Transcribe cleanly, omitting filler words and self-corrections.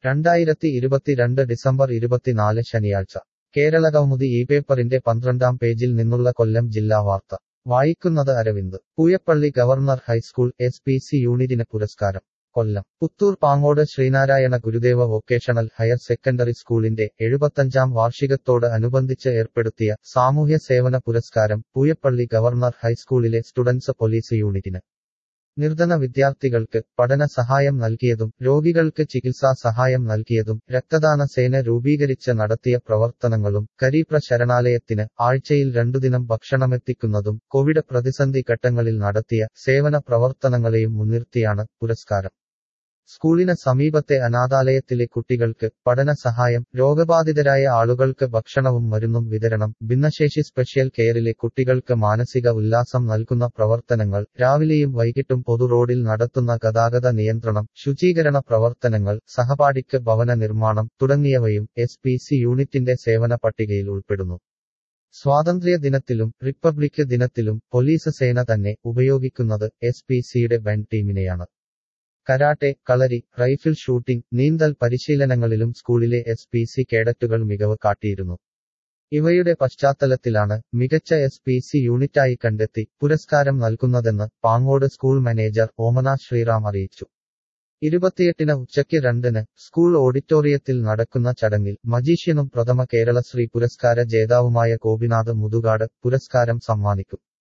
2022 December 24 ശനിയാഴ്ച കേരളകൗമുദി ഈ പേപ്പറിന്റെ 12-ാം പേജിൽ നിന്നുള്ള കൊല്ലം ജില്ലാ വാർത്ത വായിക്കുന്നത് അരവിന്ദ്. പൂയപ്പള്ളി ഗവർണർ ഹൈസ്കൂൾ SPC യൂണിറ്റിന് പുരസ്കാരം. Kollam. Puthur Pangode Sreenarayana Gurudeva vocational higher secondary സ്കൂളിന്റെ 75-ാം വാർഷികത്തോട് അനുബന്ധിച്ച് ഏർപ്പെടുത്തിയ സാമൂഹ്യ സേവന പുരസ്കാരം പൂയപ്പള്ളി ഗവർണർ ഹൈസ്കൂളിലെ സ്റ്റുഡൻസ് പോലീസ് യൂണിറ്റിന്. നിർധന വിദ്യാർത്ഥികൾക്ക് പഠന സഹായം നൽകിയതും രോഗികൾക്ക് ചികിത്സാ സഹായം നൽകിയതും രക്തദാന സേന രൂപീകരിച്ച് നടത്തിയ പ്രവർത്തനങ്ങളും കരീപ്ര ശരണാലയത്തിന് ആഴ്ചയിൽ 2 ദിനം ഭക്ഷണമെത്തിക്കുന്നതും കോവിഡ് പ്രതിസന്ധി ഘട്ടങ്ങളിൽ നടത്തിയ സേവന പ്രവർത്തനങ്ങളെയും മുൻനിർത്തിയാണ് പുരസ്കാരം. സ്കൂളിന് സമീപത്തെ അനാഥാലയത്തിലെ കുട്ടികൾക്ക് പഠന സഹായം, രോഗബാധിതരായ ആളുകൾക്ക് ഭക്ഷണവും മരുന്നും വിതരണം, ഭിന്നശേഷി സ്പെഷ്യൽ കെയറിലെ കുട്ടികൾക്ക് മാനസിക ഉല്ലാസം നൽകുന്ന പ്രവർത്തനങ്ങൾ, രാവിലെയും വൈകിട്ടും പൊതു റോഡിൽ നടത്തുന്ന ഗതാഗത നിയന്ത്രണം, ശുചീകരണ പ്രവർത്തനങ്ങൾ, സഹപാഠിക്ക് ഭവന നിർമ്മാണം തുടങ്ങിയവയും SPC യൂണിറ്റിന്റെ സേവന പട്ടികയിൽ ഉൾപ്പെടുന്നു. സ്വാതന്ത്ര്യ ദിനത്തിലും റിപ്പബ്ലിക് ദിനത്തിലും പോലീസ് സേന തന്നെ ഉപയോഗിക്കുന്നത് SPCയുടെ ബാൻഡ് ടീമിനെയാണ്. കരാട്ടെ, കളരി, റൈഫിൾ ഷൂട്ടിംഗ്, നീന്തൽ പരിശീലനങ്ങളിലും സ്കൂളിലെ SPC കേഡറ്റുകൾ മികവ് കാട്ടിയിരുന്നു. ഇവയുടെ പശ്ചാത്തലത്തിലാണ് മികച്ച SPC യൂണിറ്റായി കണ്ടെത്തി പുരസ്കാരം നൽകുന്നതെന്ന് പാങ്ങോട് സ്കൂൾ മാനേജർ ഓമന ശ്രീറാം അറിയിച്ചു. 28-ന് ഉച്ചയ്ക്ക് 2-ന് സ്കൂൾ ഓഡിറ്റോറിയത്തിൽ നടക്കുന്ന ചടങ്ങിൽ മജീഷ്യനും പ്രഥമ കേരളശ്രീ പുരസ്കാര ജേതാവുമായ ഗോപിനാഥ് മുതുകാട് പുരസ്കാരം സമ്മാനിക്കും.